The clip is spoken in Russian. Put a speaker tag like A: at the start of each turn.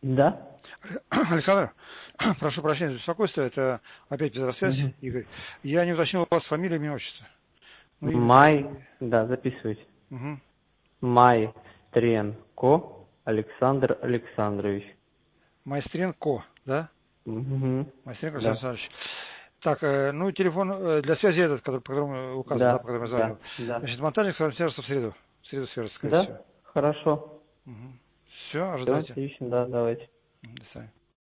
A: Да?
B: Александр, прошу прощения за беспокойство, это опять Петросвязь,
A: Мгм.
B: Игорь. Я не уточнил у вас фамилию, имя, отчество. Ну, имя как?
A: Май, да, записывайте.
B: Угу.
A: Майстренко Александр Александрович.
B: Майстренко, да?
A: Мгм.
B: Майстренко Александр
A: Да,
B: Александрович. Так, ну, телефон для связи этот, который, по которому указан, да, по
A: да,
B: которому я
A: да,
B: звонил.
A: да.
B: Значит, монтажник свяжется в среду. В среду свяжется, скорее всего.
A: Да? Хорошо.
B: Угу. Все,
A: Все,
B: ожидайте.
A: отлично, да, давайте.
B: До свидания.